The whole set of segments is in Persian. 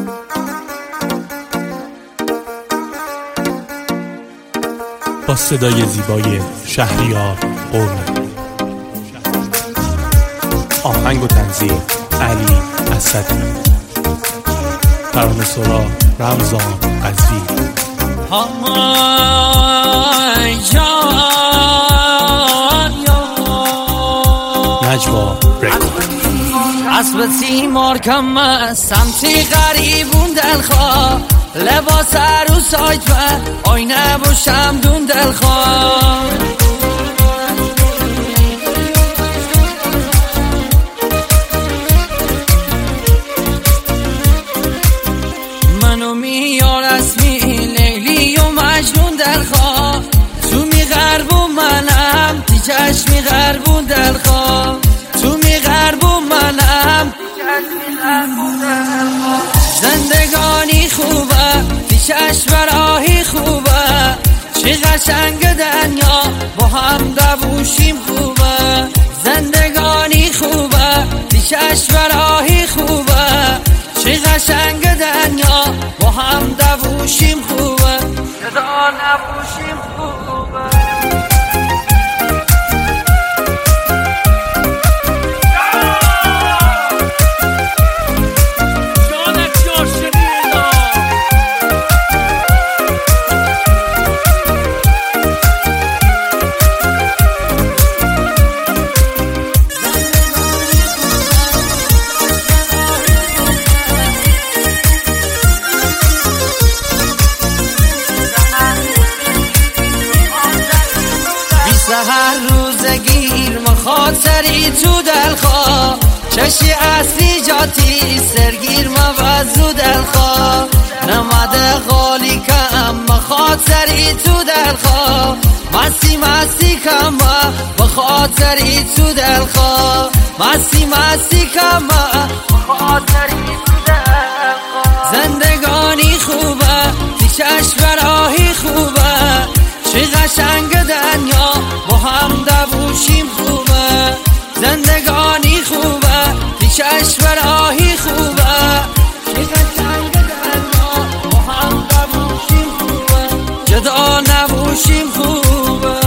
با صدای زیبای شهریار قرنی، آهنگ و تنظیم علی اسدی، ترانه‌سرا رمضان قزوی. نجوا رکورد. اسب تیمار کم سمتی غریبون دلخواه، لباس عروسایت و آینه و شمدون دلخواه. منو میار اسمی لیلی و مجنون دلخواه، تو می غرب و منم تی چشمی غربون دلخواه، تو می غرب و منم زندگانی خوبه تی چشم راهی خوبه، چه قشنگ دنیا با هم دووشیم خوبه، زندگانی خوبه تی چشم راهی خوبه، چه قشنگ دنیا با هم دووشیم خوبه، صدا نبوشیم خوبه. هر روز گیر مخاطری تو دلخواه، چشی اصلی جاتی سرگیر موضوع دلخواه، نمده غالی کم مخاطری تو دلخواه، مستی مستی کم بخاطری تو دلخواه، مستی مستی کم بخاطری تو دلخواه. زندگانی خوبه تی چشم راهی خوبه، چه قشنگ دنیا با هم دووشیم خوبه، زندگانی خوبه تی چشم راهی خوبه، چه قشنگ دنیا با هم دووشیم خوبه، جدا نبوشیم خوبه.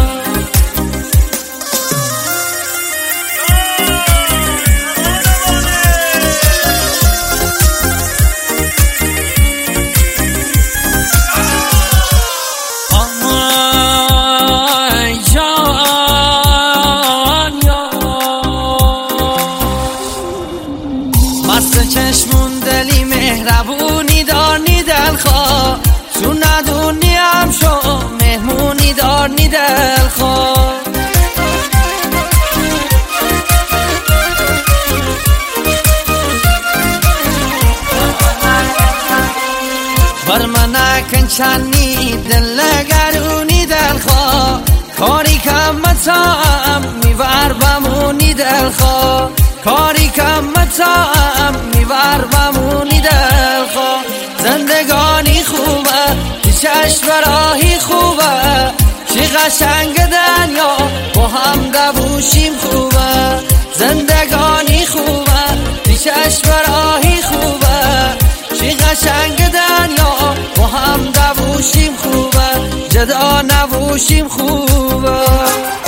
مست چشمون دلی مهربونی دارنی دلخواه، تو ندونی هم شو مهمونی دارنی دلخواه. بر من نکن چنی دل نگرونی دلخواه، کاری کم متاعم میبر بمونی دلخواه، کاری کم متاعم میبر بمونی دلخواه. زندگانی خوبه تی چشم راهی خوبه، چه قشنگ دنیا با هم دووشیم خوبه، زندگانی خوبه تی چشم راهی خوبه، چه قشنگ دنیا با هم دووشیم خوبه، جدا نبوشیم خوبه.